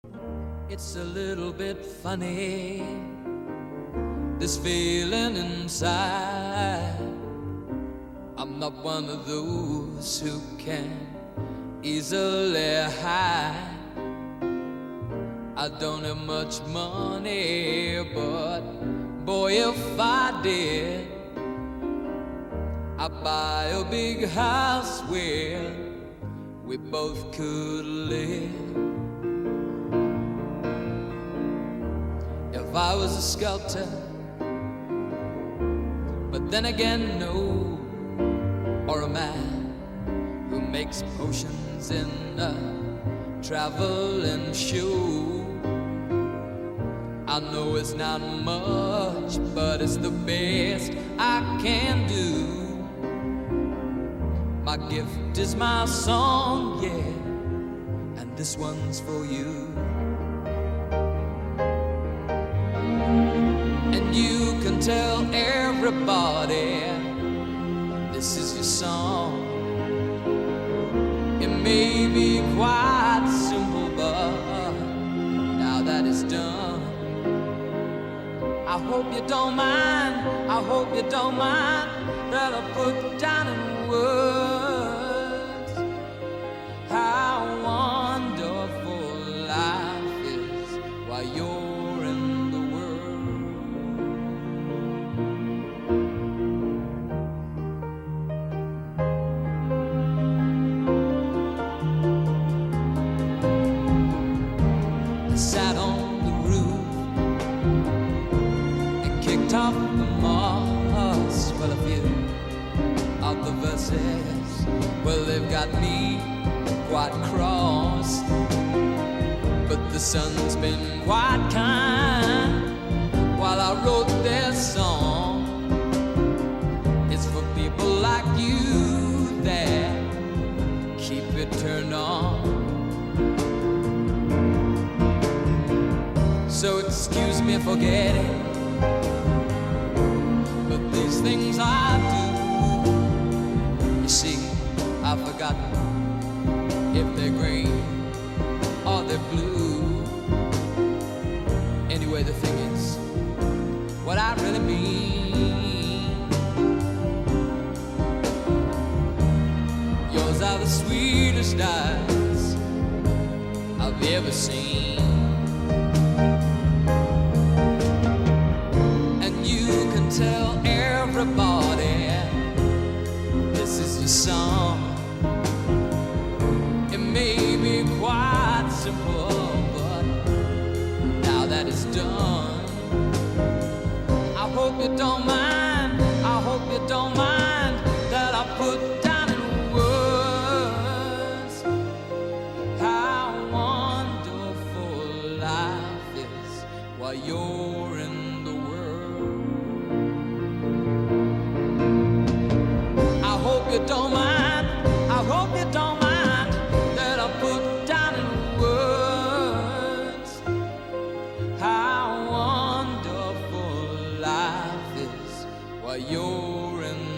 It's a little bit funny, this feeling inside. I'm not one of those who can easily hide. I don't have much money, but boy, if I did, I'd buy a big house where we both could live. If I was a sculptor, but then again, no, or a man who makes potions in a traveling shoe. I know it's not much, but it's the best I can do. My gift is my song, yeah, and this one's for you. And you can tell everybody this is your song. It may be quite simple, but now that it's done, I hope you don't mind, I hope you don't mind that I put down in words how wonderful life is while you're in the sat on the roof and kicked off the moss. Well, a few of the verses, well, they've got me quite cross, but the sun's been quite kind while I wrote this song. It's for people like you that keep it turned on. So excuse me for getting, but these things I do, you see, I've forgotten if they're green or they're blue. Anyway, the thing is, what I really mean, yours are the sweetest eyes I've ever seen. Tell everybody this is your song. It may be quite simple, but now that it's done, I hope you don't mind, I hope you don't mind that I put down in words how wonderful life is while you're in the world. I hope you don't mind, I hope you don't mind that I put down in words how wonderful life is while you're in